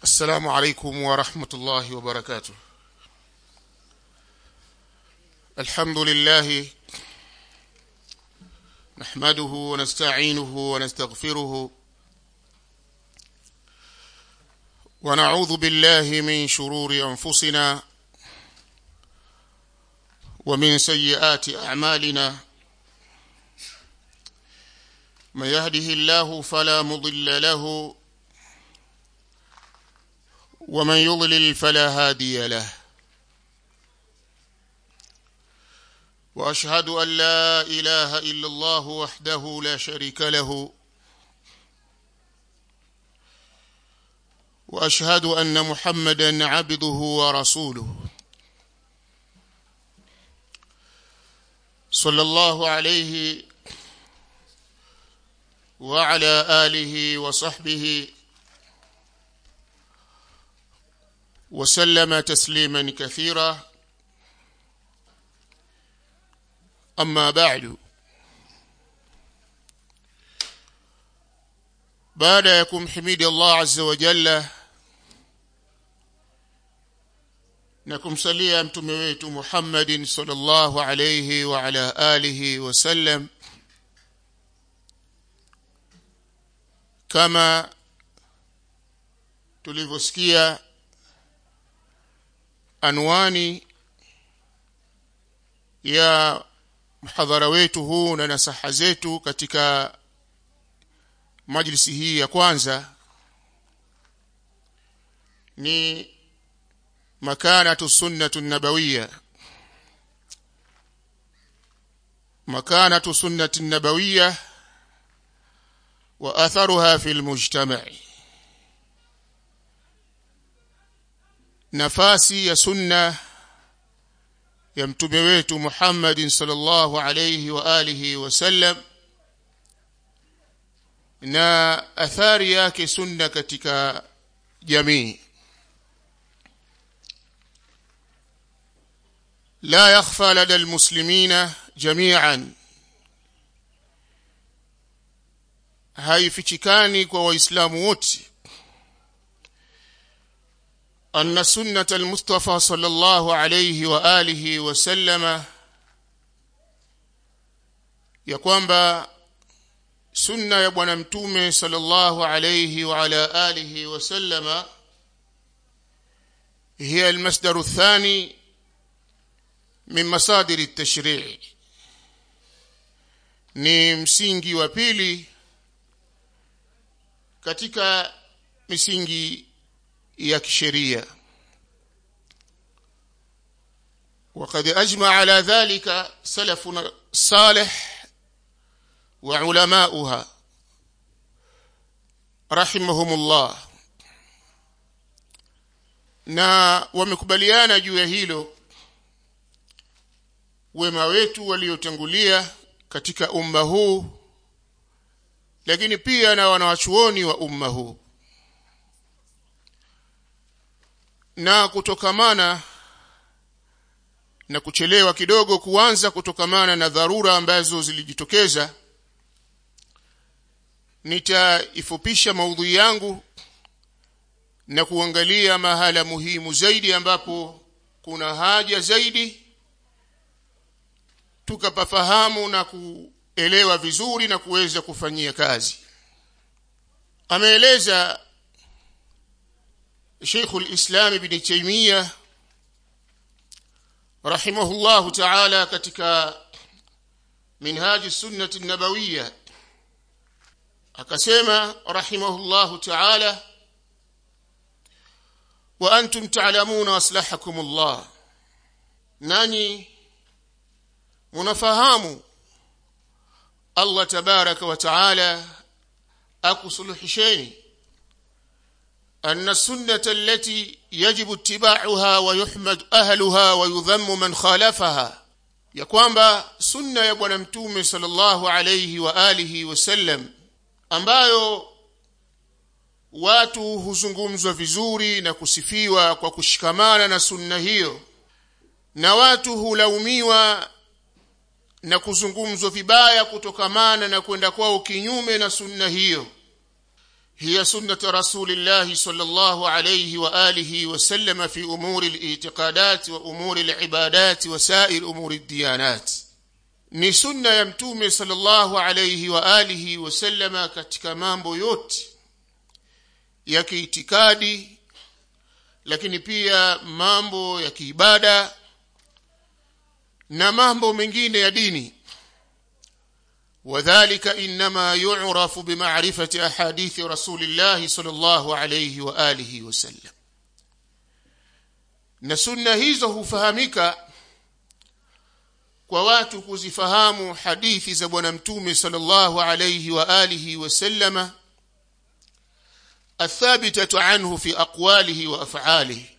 السلام عليكم ورحمة الله وبركاته. الحمد لله نحمده ونستعينه ونستغفره ونعوذ بالله من شرور أنفسنا ومن سيئات أعمالنا. من يهده الله فلا مضل له ومن يضلل فلا هادي له. وأشهد أن لا إله إلا الله وحده لا شريك له وأشهد أن محمدا عبده ورسوله صلى الله عليه وعلى آله وصحبه وسلم تسليما كثيرا. أما بعد، بعد يكم حميد الله عز وجل نكم صليا متمويت محمد صلى الله عليه وعلى آله وسلم. كما tulivyosikia anwani ya mhadhara wetu huu na nasaha zetu katika majlisi hii ya kwanza ni makanatu sunnatu nabawiyya. makanatu sunnati nabawiyya wa atharuha fil mujtama'i. nafasi ya sunna ya mtume wetu Muhammad sallallahu alayhi wa alihi wasallam na athari yake sunna katika jamii. la yakhfa lada almuslimina jami'an, haifichikani kwa waislamu wote أن سنة المصطفى صلى الله عليه وآله وسلم يقوم سنة يبونا متومة صلى الله عليه وعلى آله وسلم هي المصدر الثاني من مصادر التشريع. ni msingi wa pili katika misingi ya kisheria. وقد أجمع على ذلك سلفنا الصالح وعلماؤها رحمهم الله. na wamekubaliana juu ya hilo wema wetu waliotangulia katika umma huu, lakini pia na wanawachuoni wa umma huu. na kutokamana na kuchelewa kidogo kuanza kutokamana na dharura ambazo zilijitokeza, nitaifupisha maudhui yangu na kuangalia mahala muhimu zaidi ambapo kuna haja zaidi tukapafahamu na kuelewa vizuri na kuweza kufanyia kazi. ameeleza شيخ الإسلام ابن تيمية رحمه الله تعالى katika منهاج السنة النبوية akasema رحمه الله تعالى وأنتم تعلمون أصلحكم الله، nani munafahamu Allah tabaraka wa taala akusuluhisheni أن السنة التي يجب اتباعها ويحمد أهلها ويذم من خالفها، ya kwamba sunna ya bwana mtume sallallahu alayhi wa alihi wasallam ambayo watu huzungumzwa vizuri na kusifiwa kwa kushikamana na sunna hiyo, na watu hulaumiwa na kuzungumzwa vibaya kutokamana na kwenda kwao kinyume na sunna hiyo, هي سنة رسول الله صلى الله عليه وآله وسلم في أمور الاعتقادات وأمور العبادات وسائر أمور الديانات. ni sunna ya mtume sallallahu alayhi wa alihi wasallama katika mambo yote ya kiitikadi, lakini pia mambo ya kiibada na mambo mengine ya dini. وذلك إنما يعرف بمعرفة أحاديث رسول الله صلى الله عليه وآله وسلم. na sunna hizo hufahamika kwa watu kuzifahamu hadithi za bwana mtume sallallahu alayhi wa alihi wasallama athabitatu anhu fi aqwalihi wa af'alihi,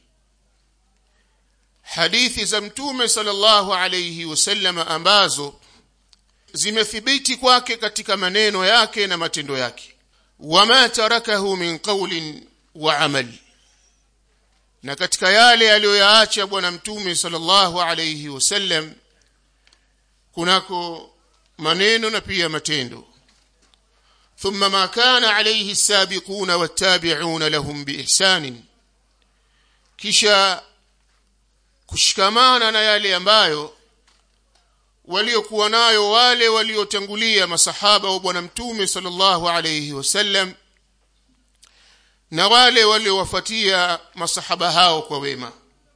hadithi za mtume sallallahu alayhi wasallama ambazo zimethibiti kwake katika maneno yake na matendo yake. wama tarakahu min qawlin wa amal, na katika yale aliyoyaacha bwana mtume sallallahu alayhi wasallam kunako maneno na pia matendo. thumma ma kana alayhi as-sabiquna wat-tabi'una lahum biihsan, kisha kushikamana na yale ambayo waliokuwa nayo wale waliotangulia masahaba wa bwana mtume sallallahu alayhi wasallam na wale waliowafuatia masahaba hao kwa wema.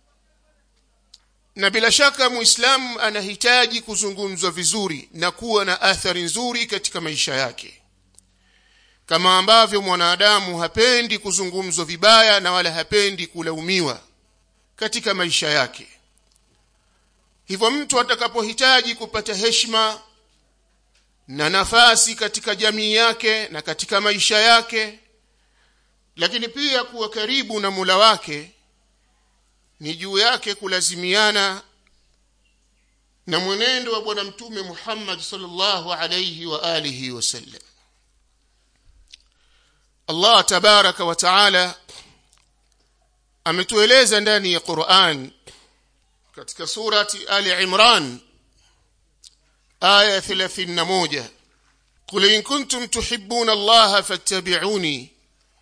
na bila shaka muislamu anahitaji kuzungumzwa vizuri na kuwa na athari nzuri katika maisha yake, kama ambavyo mwanadamu hapendi kuzungumzwa vibaya na wala hapendi kulaumiwa katika maisha yake. hivyo mtu atakapohitaji kupata heshima na nafasi katika jamii yake na katika maisha yake, lakini pia kuwa karibu na Mola wake, ni juu yake kulazimiana na mwenendo wa bwana mtume Muhammad sallallahu alayhi wa alihi wasallam. Allah tabaraka wa taala ametueleza ndani ya Qur'an katika surati Ali Imran aya 31, qul in kuntum tuhibbuna Allah fattabi'uni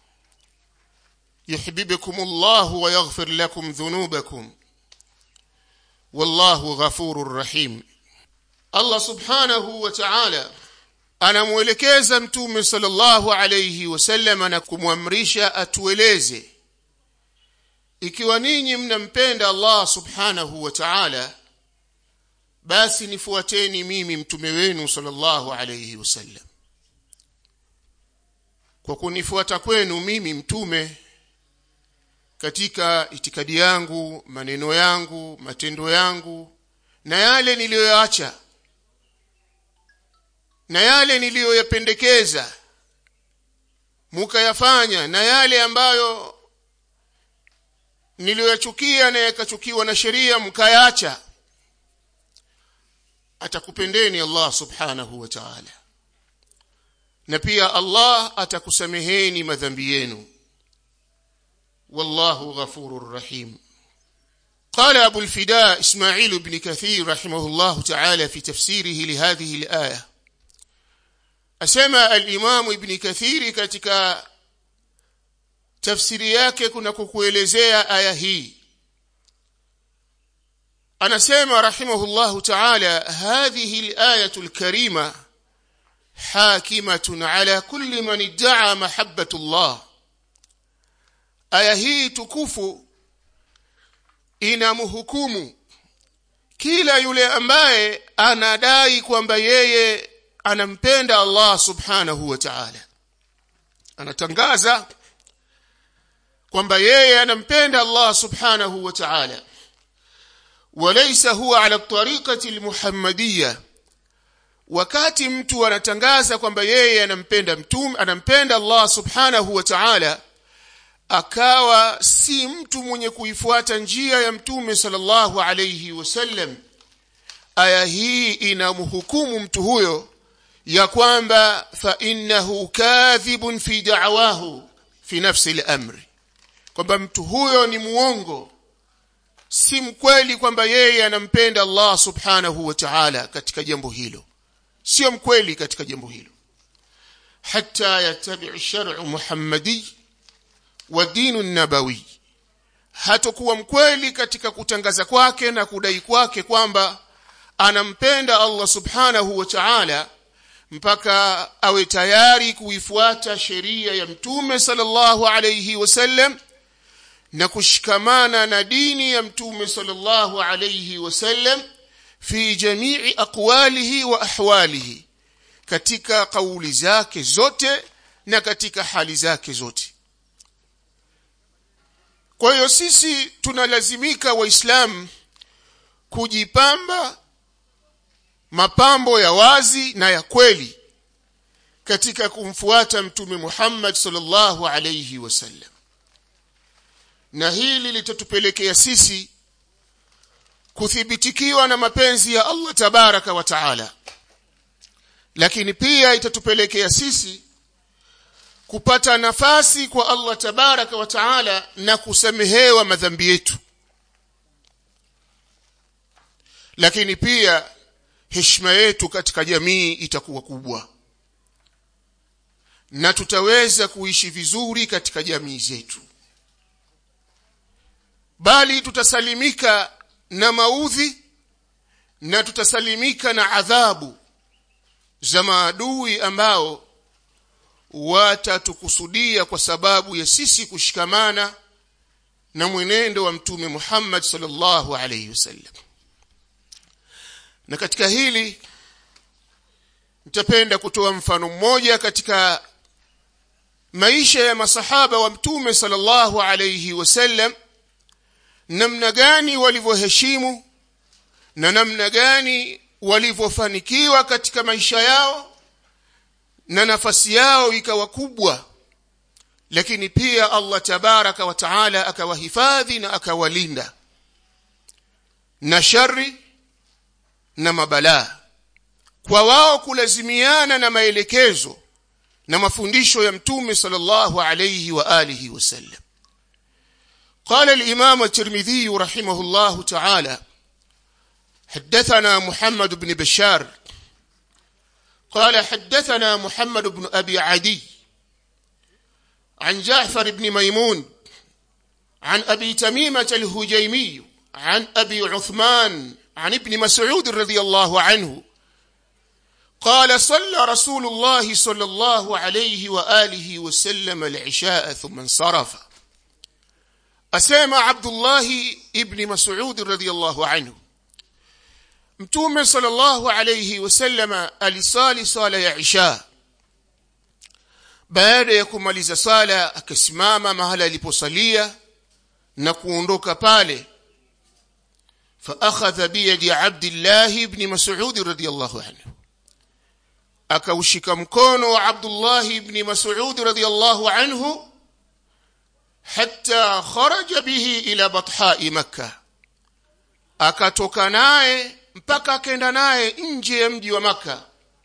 yuhibbukum Allah wa yaghfir lakum dhunubakum wallahu ghafurur rahim. Allah subhanahu wa ta'ala anamuelekeza mtume sallallahu alayhi wasallam na kumwamrisha atueleze, ikiwa ninyi mnampenda Allah subhanahu wa ta'ala, basi nifuateni mimi mtume wenu sallallahu alayhi wasallam. kwa kunifuata kwenu mimi mtume katika itikadi yangu, maneno yangu, matendo yangu, na yale niliyoacha na yale niliyoyapendekeza mukayafanya, na yale ambayo niliyoyachukia na yakachukiwa na sheria mkayaacha, atakupendeni Allah subhanahu wa ta'ala, na pia Allah atakusameheni madhambi yenu. wallahu ghafurur rahim. قال أبو الفداء إسماعيل بن كثير رحمه الله تعالى في تفسيره لهذه الآية، أسمى الإمام ابن كثير katika tafsiri yake kuna kukuelezea aya hii, anasema rahimahullahu ta'ala, hadhihi al-ayatu al-karima hakimatun ala kulli man idda'a mahabbatu Allah. aya hii tukufu inamhukumu kila yule ambaye anadai kwamba yeye anampenda Allah subhanahu wa ta'ala, anatangaza kwamba yeye anampenda Allah subhanahu wa ta'ala, walaysa huwa ala tariqati almuhammadiyya. wakati mtu anatangaza kwamba yeye anampenda mtume, anampenda Allah subhanahu wa ta'ala, akawa si mtu mwenye kuifuata njia ya mtume sallallahu alayhi wasallam, aya hii inamhukumu mtu huyo ya kwamba fa innahu kadhibun fi da'wahu fi nafsi al-amri, kwamba mtu huyo ni muongo, si mkweli kwamba yeye anampenda Allah subhanahu wa ta'ala katika jambo hilo, sio mkweli katika jambo hilo. hatta yattabi' ash-shar'u muhammadi wa dinu an-nabawi, hatakuwa mkweli katika kutangaza kwake na kudai kwake kwamba anampenda Allah subhanahu wa ta'ala mpaka awe tayari kuifuata sheria ya mtume sallallahu alayhi wasallam na kushikamana na dini ya mtume sallallahu alayhi wasallam fi jamii aqwalihi wa ahwalihi, katika kauli zake zote na katika hali zake zote. Kwa hiyo sisi tunalazimika waislamu kujipamba mapambo ya wazi na ya kweli katika kumfuata mtume Muhammad sallallahu alayhi wasallam, na hili litatupelekea sisi kuthibitikiwa na mapenzi ya Allah tabaraka wa taala, lakini pia itatupelekea sisi kupata nafasi kwa Allah tabaraka wa taala na kusamehewa madhambi yetu, lakini pia heshima yetu katika jamii itakuwa kubwa na tutaweza kuishi vizuri katika jamii zetu, bali tutasalimika na maudhi na tutasalimika na adhabu za maadui ambao watatukusudia kwa sababu ya sisi kushikamana na mwenendo wa mtume Muhammad sallallahu alayhi wasallam. Na katika hili nitapenda kutoa mfano mmoja katika maisha ya masahaba wa mtume sallallahu alayhi wasallam, namna gani walivyoheshimu na namna gani walivyofanikiwa katika maisha yao na nafasi yao ikawa kubwa, lakini pia Allah tabaraka wa taala akawahifadhi na akawalinda na shari na mabalaa, kwa wao kulazimiana na maelekezo na mafundisho ya mtume sallallahu alayhi wa alihi wasallam. قال الإمام الترمذي رحمه الله تعالى: حدثنا محمد بن بشار قال حدثنا محمد بن أبي عدي عن جعفر بن ميمون عن أبي تميمة الهجيمي عن أبي عثمان عن ابن مسعود رضي الله عنه قال: صلى رسول الله صلى الله عليه وآله وسلم العشاء ثم انصرف. أسمع عبد الله ابن مسعود رضي الله عنه mtume sallallahu alayhi wasallam alisali sala ya isha. Baada ya kumaliza sala akasimama mahala aliposalia na kuondoka pale. Fa akhadha bi yadi Abdullah ibn Mas'ud radiyallahu anhu, akaushika mkono wa Abdullah ibn Mas'ud radiyallahu anhu hatta kharaja bihi ila batha'i Makkah, akatoka naye mpaka akaenda naye nje ya mji wa Makkah.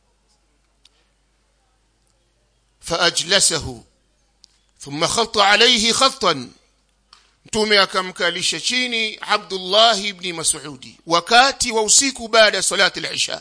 Faajlasahu thumma khatta alayhi khattan, mtume akamkalisha chini Abdullah ibn Mas'ud wakati wa usiku baada ya salati al-isha.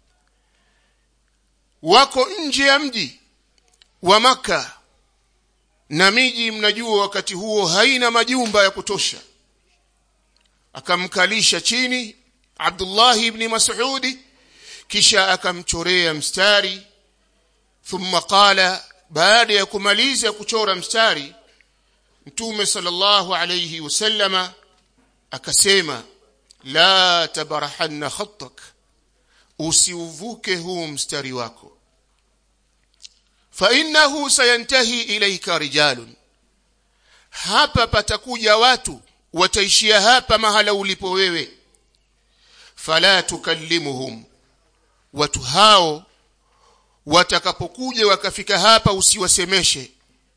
Wako nje ya mji wa Makkah, na miji mnajua wakati huo haina majumba ya kutosha. Akamkalisha chini Abdullah ibn Mas'ud, kisha akamchorea mstari. Thumma qala, baada ya kumaliza kuchora mstari mtume sallallahu alayhi wasallama akasema: la tabarahanna khattak, usiuvuke huu mstari wako. Fa innahu sayantahi ilayka rijalun, hapa patakuja watu wataishia hapa mahala ulipo wewe. Fala tukallimuhum, watu hao watakapokuja wakafika hapa usiwasemeshe.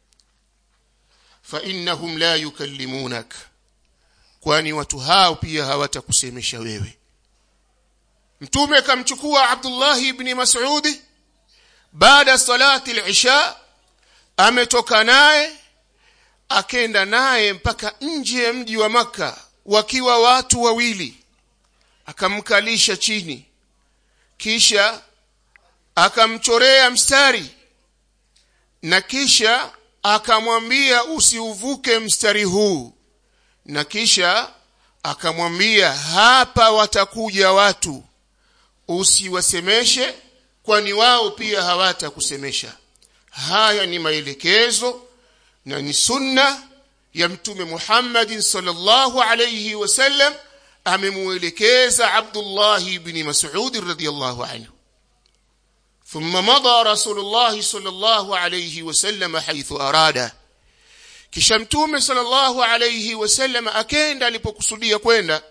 Fa innahum la yukallimunak, kwani watu hao pia hawatakusemesha wewe. Mtume akamchukua Abdullah ibn Mas'ud baada salati al-isha, ametoka naye akenda naye mpaka nje ya mji wa Makkah wakiwa watu wawili. Akamkalisha chini, kisha akamchorea mstari, na kisha akamwambia usiuvuke mstari huu, na kisha akamwambia hapa watakuja watu usiwasemeshe, kwani wao pia hawatakusemesha. Haya ni maelekezo na ni sunna ya Mtume Muhammad sallallahu alayhi wasallam, amemuelekeza Abdullah ibn Mas'ud radhiyallahu anhu. Thumma mada Rasulullah sallallahu alayhi wasallam haythu arada, kisha Mtume sallallahu alayhi wasallam akenda alipokusudia kwenda.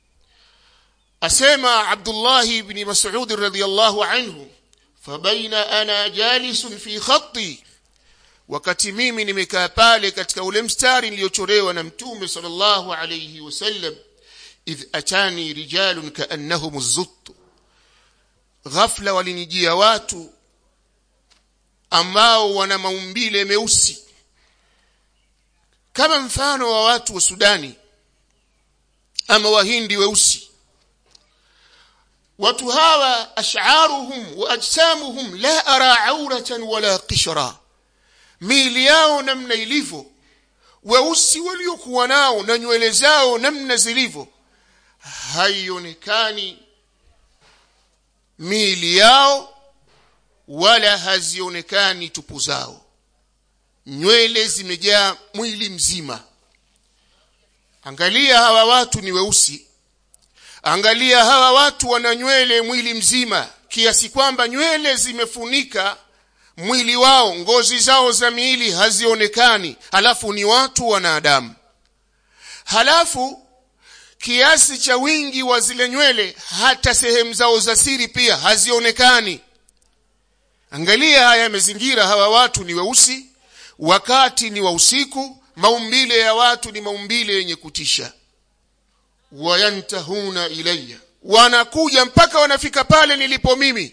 Asema Abdullah ibn Mas'ud radhiyallahu anhu, fabaina ana jalisun fi khatti, wakati mimi nimekaa pale katika ule mstari niliochorewa na Mtume sallallahu alayhi wasallam, idh atani rijalun kaannahum az-zutt, ghafla walinijia watu ambao wana maumbile meusi kama mfano wa watu wa Sudani ama Wahindi weusi. Watu hawa ash'aruhum wa ajsamuhum la ara auratan wala qishra, miili yao namna ilivyo, weusi waliokuwa nao na nywele zao namna zilivyo, haionekani miili yao wala hazionekani tupu zao. Nywele zimejaa mwili mzima. Angalia hawa watu ni weusi, angalia hawa watu wana nywele mwili mzima, kiasi kwamba nywele zimefunika mwili wao, ngozi zao za miili hazionekani, halafu ni watu wanadamu. Halafu kiasi cha wingi wa zile nywele hata sehemu zao za siri pia hazionekani. Angalia haya mazingira, hawa watu ni weusi, wakati ni wa usiku, maumbile ya watu ni maumbile yenye kutisha. Wayantahuna ilayya, wanakuja mpaka wanafika pale nilipo mimi.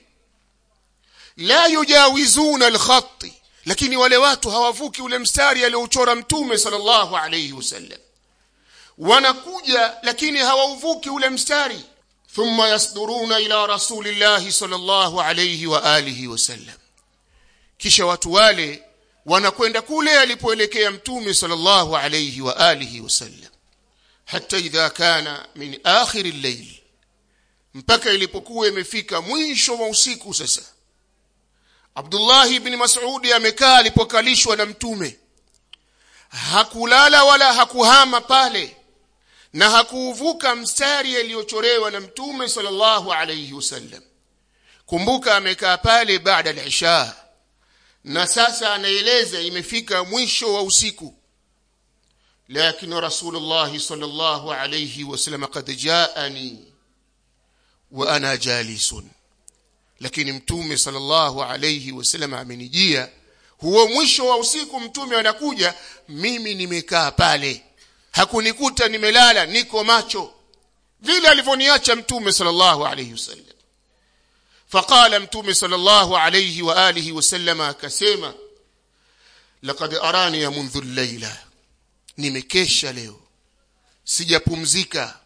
La yujawizuna al-khatti, lakini wale watu hawavuki ule mstari aliochora Mtume sallallahu alayhi wasallam. Wanakuja lakini hawauvuki ule mstari. Thumma yasduruna ila rasulillahi sallallahu alayhi wa alihi wasallam, kisha watu wale wanakwenda kule alipoelekea Mtume sallallahu alayhi wa alihi wasallam, hatta idha kana min akhir al-layl, mpaka ilipokuwa imefika mwisho wa usiku. Sasa Abdullah ibn Mas'ud amekaa alipokalishwa na Mtume, hakulala wala hakuhama pale, na hakuvuka mstari aliochorewa na Mtume sallallahu alayhi wasallam. Kumbuka amekaa pale baada al-isha, na sasa anaeleza imefika mwisho wa usiku. Lakini Rasulullah sallallahu alayhi wasallam qad jaani wa ana jalisun, lakini Mtume sallallahu alayhi wasallam amenijia. Huo mwisho wa usiku Mtume anakuja, mimi nimekaa pale, hakunikuta nimelala, niko macho vile alivyoniacha Mtume sallallahu alayhi wasallam. Faqala Mtume sallallahu alayhi wa alihi wasallam akasema, laqad arani ya mundhu al-layla, nimekesha leo sijapumzika.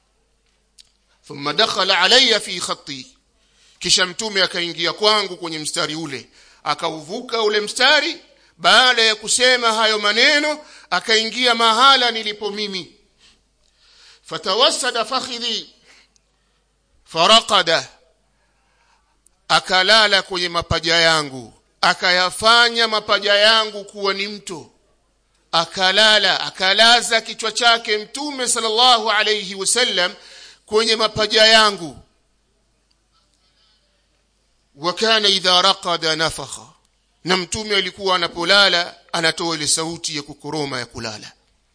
Thumma dakhala alayya fi khatti, kisha Mtume akaingia kwangu kwenye mstari ule, akauvuka ule mstari. Baada ya kusema hayo maneno akaingia mahala nilipo mimi. Fatawassada fakhidhi faraqada, akalala kwenye mapaja yangu, akayafanya mapaja yangu kuwa ni mto. Akalala, akalaza kichwa chake Mtume sallallahu alayhi wasallam kwenye mapaja yangu. Wakana idha raqada nafakha, na Mtume alikuwa anapolala anatoa ile sauti ya kukoroma ya kulala.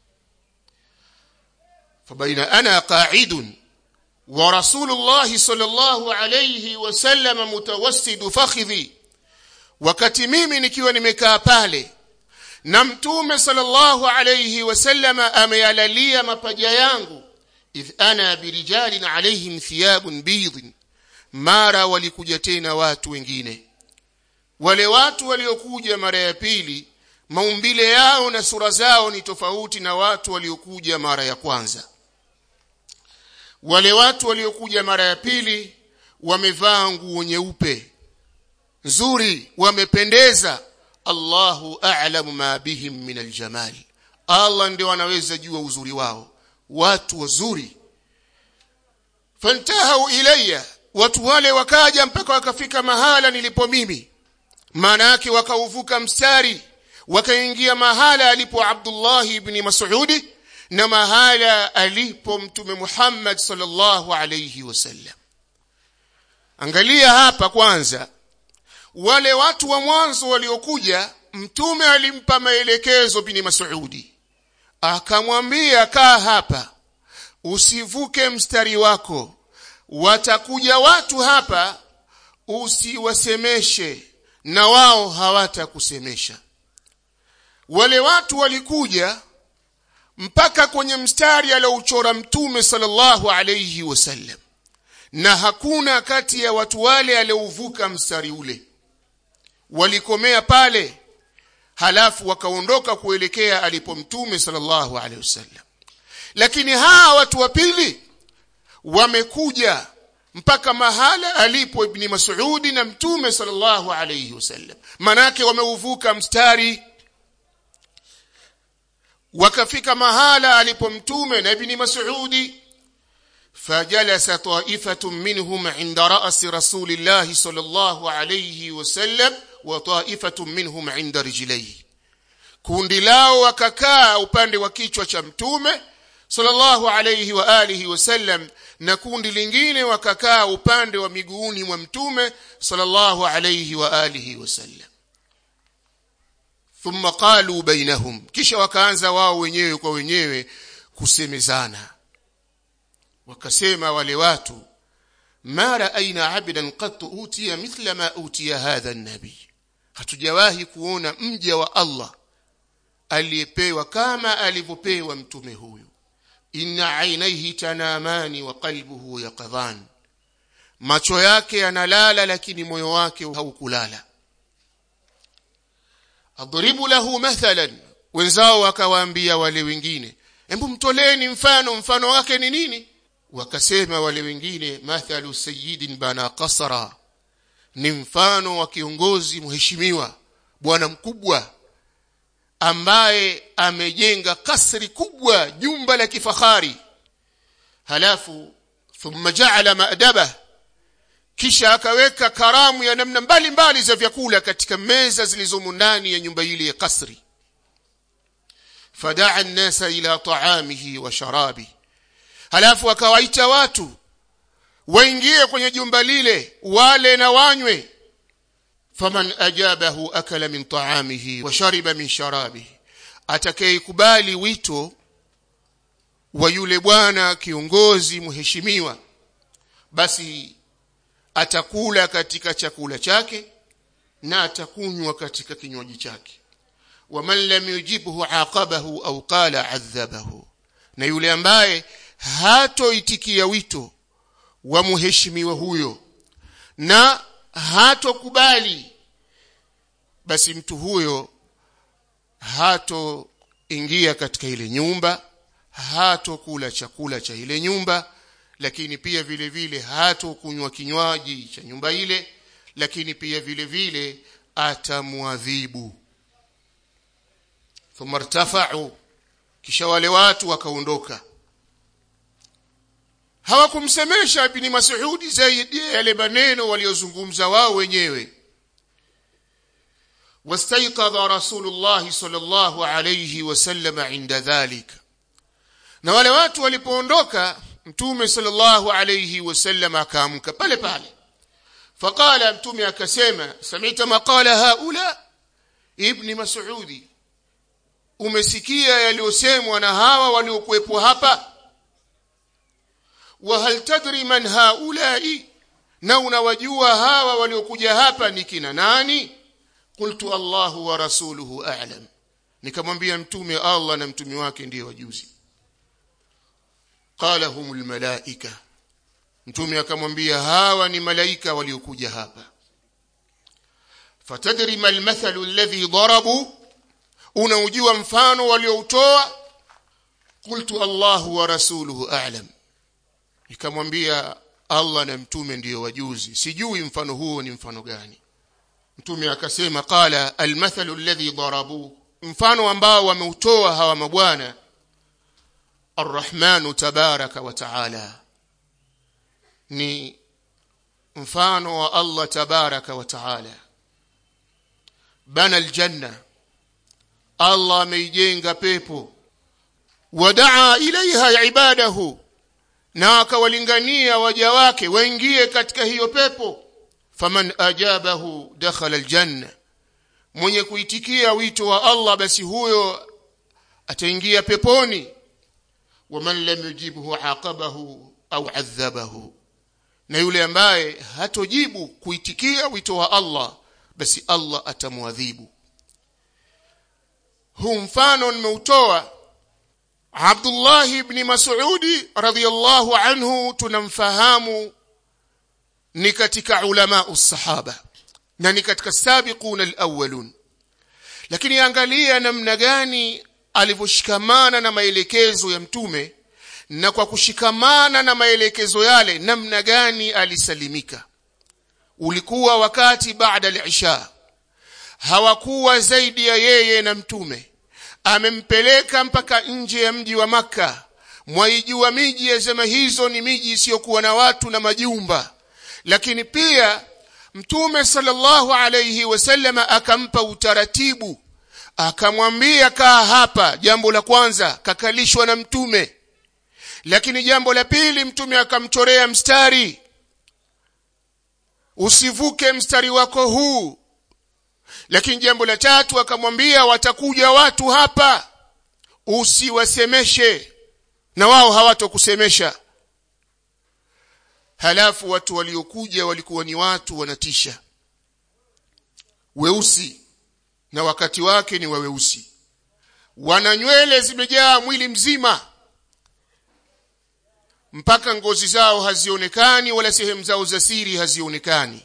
Fabaina ana qa'idun wa Rasulullah sallallahu alayhi wasallam mutawassid fakhidhi, wakati mimi nikiwa nimekaa pale na Mtume sallallahu alayhi wasallam ameyalalia mapaja yangu, idh ana birijalin alayhim thiyabun bidin, mara walikuja tena watu wengine. Wale watu waliokuja mara ya pili, maumbile yao na sura zao ni tofauti na watu waliokuja mara ya kwanza. Wale watu waliokuja mara ya pili wamevaa nguo nyeupe nzuri, wamependeza, Allahu a'lamu ma bihim min aljamal, Allah ndio anaweza jua uzuri wao, watu wazuri. Fantahu ilayya, watu wale wakaja mpaka wakafika mahala nilipo mimi, maana yake wakauvuka mstari, wakaingia mahala alipo Abdullah ibn Mas'ud na mahala alipo Mtume Muhammad sallallahu alayhi wasallam. Angalia hapa kwanza, wale watu wa mwanzo waliokuja, Mtume alimpa maelekezo bin Mas'ud, akamwambia kaa hapa, usivuke mstari wako, watakuja watu hapa, usiwasemeshe na wao hawatakusemesha. Wale watu walikuja mpaka kwenye mstari aliouchora Mtume sallallahu alayhi wasallam, na hakuna kati ya watu wale aliouvuka mstari ule. Walikomea pale, halafu wakaondoka kuelekea alipo Mtume sallallahu alayhi wasallam. Lakini hawa watu wa pili wamekuja mpaka mahala alipo Ibn Mas'ud na Mtume sallallahu alayhi wasallam, manake wameuvuka mstari. Wakafika mahala alipo Mtume na Ibn Mas'ud, fajalasa ta'ifatun minhum 'inda ra'si rasulillahi sallallahu alayhi wasallam wa ta'ifatun minhum 'inda rijlihi. Kundi lao wakakaa upande wa kichwa cha Mtume sallallahu alayhi wa alihi wasallam, na kundi lingine wakakaa upande wa miguuni mwa Mtume sallallahu alayhi wa alihi wasallam. Thumma qalu bainahum, kisha wakaanza wao wenyewe kwa wenyewe kusemezana. Wakasema wale watu, ma ra'ayna 'abdan qat utiya mithla ma utiya hadha an-nabi, hatujawahi kuona mja wa Allah aliyepewa kama alivyopewa mtume huyu. Inna 'ainaihi tanamani wa qalbuhu yaqdhan, macho yake yanalala lakini moyo wake haukulala. Adribu lahu mathalan, wenzao wakawaambia wale wengine, hebu mtoleni mfano wake ni nini? Wakasema wale wengine, mathalu sayyidin bana qasra, ni mfano wa kiongozi mheshimiwa, bwana mkubwa ambaye amejenga kasri kubwa, jumba la kifahari. Halafu thumma ja'ala ma'daba, kisha akaweka karamu ya namna mbalimbali za vyakula katika meza zilizomo ndani ya nyumba ile ya kasri. Fadaa an-nasa ila ta'amihi wa sharabi, halafu akawaita watu waingie kwenye jumba lile wale na wanywe. Faman ajabahu akala min ta'amihi wa shariba min sharabihi, atakayekubali wito wa yule bwana kiongozi mheshimiwa, basi atakula katika chakula chake na atakunywa katika kinywaji chake. Wa man lam yujibhu aqabahu au qala adhabahu, na yule ambaye hatoitikia wito wa mheshimiwa huyo na hatokubali, basi mtu huyo hatoingia katika ile nyumba, hatokula chakula cha ile nyumba, lakini pia vile vile hatokunywa kinywaji cha nyumba ile, lakini pia vile vile atamuadhibu. Thumma irtafa'u, kisha wale watu wakaondoka. Hawakumsemesha Ibn Mas'ud zaidi yale maneno waliozungumza wao wenyewe. Wastayqadha Rasulullah sallallahu alayhi wasallam 'inda dhalika, na wale watu walipoondoka, Mtume sallallahu alayhi wasallam akaamka pale pale. Faqala, Mtume akasema, sami'ta maqala haula Ibn Mas'ud, umesikia yaliyosemwa na hawa waliokuepo hapa? Wa hal tadri man haulai, na unawajua hawa waliokuja hapa ni kina nani? Qultu Allahu wa rasuluhu a'lam, nikamwambia Mtume, Allah na mtume wake ndiye wajuzi. Qala humul malaika, Mtume akamwambia hawa ni malaika waliokuja hapa. Fatadri mal mathalu alladhi darabu, unaujua mfano walioutoa? Qultu Allahu wa rasuluhu a'lam, nikamwambia Allah na mtume ndiyo wajuzi, sijui mfano huo ni mfano gani. mtume akasema qala almathalu alladhi darabu, mfano ambao wameutoa hawa mabwana arrahmanu tabaraka wa taala ni mfano wa Allah tabaraka wa taala. Bana aljanna, Allah ameijenga pepo, wadaa ilaiha ibadahu, na akawalingania waja wake waingie katika hiyo pepo. Faman ajabahu dakhala aljanna, mwenye kuitikia wito wa Allah basi huyo ataingia peponi. Waman lam yujibhu aqabahu au adhabahu, na yule ambaye hatojibu kuitikia wito wa Allah basi Allah atamuadhibu. Huu mfano nimeutoa Abdullah ibn Mas'ud radhiyallahu anhu, tunamfahamu ni katika ulama usahaba na ni katika sabiqun alawwalun, lakini angalia namna gani alivyoshikamana na maelekezo ya mtume, na kwa kushikamana na maelekezo yale namna gani alisalimika. Ulikuwa wakati baada al-isha, hawakuwa zaidi ya yeye na mtume, amempeleka mpaka nje ya mji wa Makka. Mwaijua miji ya zama hizo ni miji isiyokuwa na watu na majumba, lakini pia mtume sallallahu alayhi wasallam akampa utaratibu, akamwambia kaa hapa. Jambo la kwanza kakalishwa na mtume, lakini jambo la pili mtume akamchorea mstari, usivuke mstari wako huu. Lakini jambo la tatu akamwambia watakuja watu hapa, usiwasemeshe na wao hawatokusemesha. Halafu watu waliokuja walikuwa ni watu wanatisha, weusi, na wakati wake ni weusi, wana nywele zimejaa mwili mzima mpaka ngozi zao hazionekani wala sehemu zao za siri hazionekani.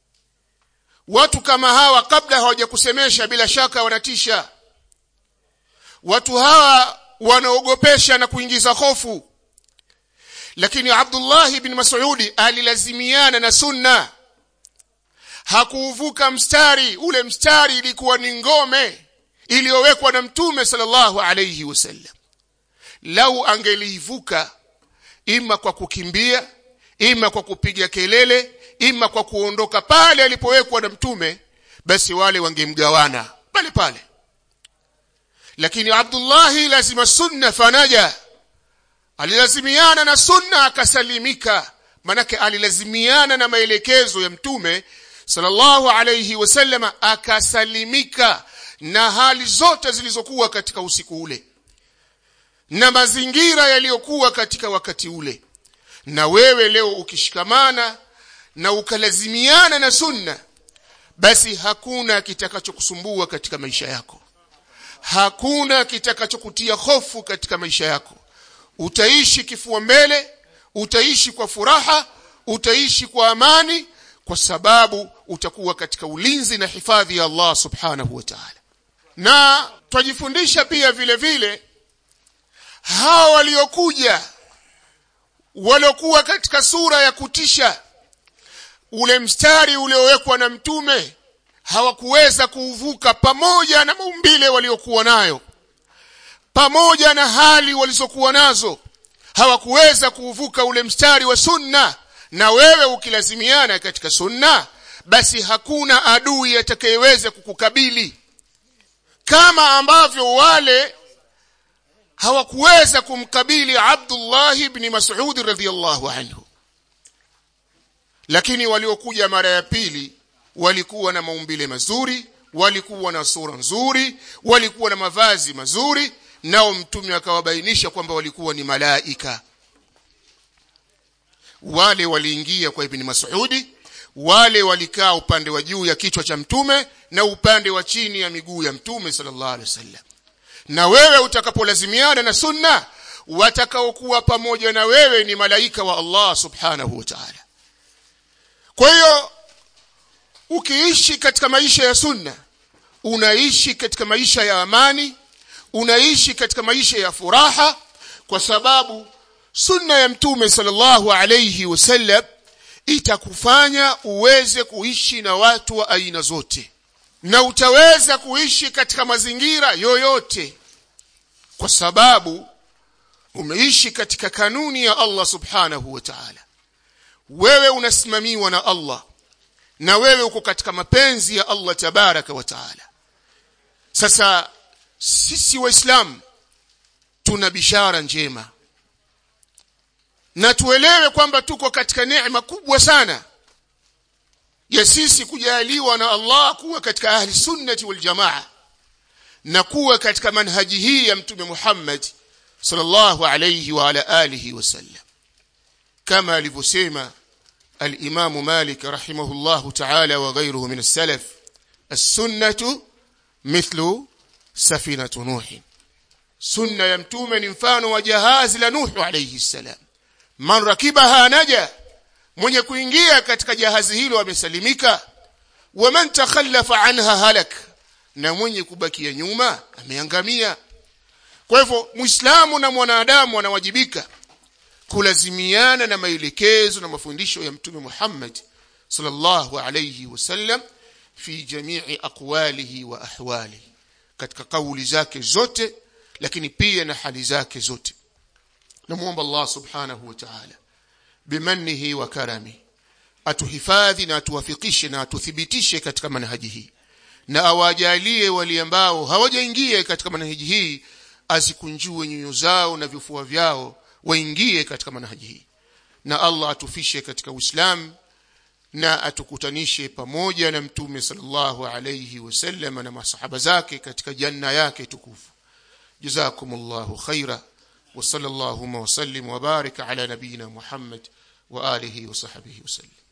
Watu kama hawa kabla hawajakusemesha bila shaka wanatisha. Watu hawa wanaogopesha na kuingiza hofu. Lakini Abdullah ibn Mas'ud alilazimiana na sunna, hakuvuka mstari. Ule mstari ilikuwa ni ngome iliyowekwa na mtume sallallahu alayhi wasallam. Lau angelivuka ima kwa kukimbia, ima kwa kupiga kelele, ima kwa kuondoka pale alipowekwa na mtume, basi wale wangemgawana pale pale. Lakini Abdullah lazima sunna fanaja, alilazimiana na sunna akasalimika. Manake alilazimiana na maelekezo ya mtume sallallahu alayhi wasallam akasalimika na hali zote zilizokuwa katika usiku ule na mazingira yaliyokuwa katika wakati ule. Na wewe leo ukishikamana na ukalazimiana na sunna, basi hakuna kitakachokusumbua katika maisha yako, hakuna kitakachokutia hofu katika maisha yako. Utaishi kifua mbele, utaishi kwa furaha, utaishi kwa amani, kwa sababu utakuwa katika ulinzi na hifadhi ya Allah subhanahu wa ta'ala. Na twajifundisha pia vile vile hao waliokuja waliokuwa katika sura ya kutisha, ule mstari uliowekwa na mtume hawakuweza kuuvuka, pamoja na maumbile waliokuwa nayo, pamoja na hali walizokuwa nazo, hawakuweza kuuvuka ule mstari wa sunna. Na wewe ukilazimiana katika sunna, basi hakuna adui atakayeweza kukukabili, kama ambavyo wale hawakuweza kumkabili Abdullah ibn Mas'ud radhiyallahu anhu. Lakini waliokuja mara ya pili walikuwa na maumbile mazuri, walikuwa na sura nzuri, walikuwa na mavazi mazuri, nao mtume akawabainisha kwamba walikuwa ni malaika. Wale waliingia kwa ibn Mas'ud, wale walikaa upande wa juu ya kichwa cha mtume na upande wa chini ya miguu ya mtume sallallahu alaihi wasallam. Na wewe utakapolazimiana na sunna, watakaokuwa pamoja na wewe ni malaika wa Allah subhanahu wa ta'ala. Kwa hiyo ukiishi katika maisha ya sunna, unaishi katika maisha ya amani, unaishi katika maisha ya furaha, kwa sababu sunna ya mtume sallallahu alayhi wasallam itakufanya uweze kuishi na watu wa aina zote, na utaweza kuishi katika mazingira yoyote, kwa sababu umeishi katika kanuni ya Allah subhanahu wa ta'ala. Wewe unasimamiwa na Allah, na wewe uko katika mapenzi ya Allah tabaraka wa ta'ala. Sasa sisi waislamu tuna bishara njema, na tuelewe kwamba tuko katika neema kubwa sana ya sisi kujaliwa na Allah kuwa katika ahli sunnati wal jamaa, na kuwa katika manhaji hii ya Mtume Muhammad sallallahu alayhi wa ala alihi wasallam, kama alivyosema al-Imam Malik rahimahullahu ta'ala wa ghayruhu min as-salaf, as-sunnatu mithlu safinatu Nuh. Sunna ya Mtume ni mfano wa jahazi la Nuh alayhi salam. Man rakibaha naja, mwenye kuingia katika jahazi hilo amesalimika. Wa man takhallafa anha halak, na mwenye kubakia nyuma ameangamia. Kwa hivyo Muislamu na mwanadamu anawajibika kulazimiana na maelekezo na mafundisho ya Mtume Muhammad sallallahu alayhi wasallam fi jamii aqwalihi wa ahwalihi, katika kauli zake zote, lakini pia na hali zake zote. Namuomba Allah subhanahu wa ta'ala bimannihi wa karami atuhifadhi na atuwafikishe na atuthibitishe katika manhaji hii, na awajalie wale ambao hawajaingia katika manhaji hii azikunjue nyoyo zao na vifua vyao waingie katika manhaji hii, na Allah atufishe katika Uislamu na atukutanishe pamoja na Mtume sallallahu alayhi wasallam na masahaba zake katika janna yake tukufu. Jazakumullahu khaira wa sallallahu wa sallim wa baraka ala nabiyina Muhammad wa alihi wa sahbihi wasallam.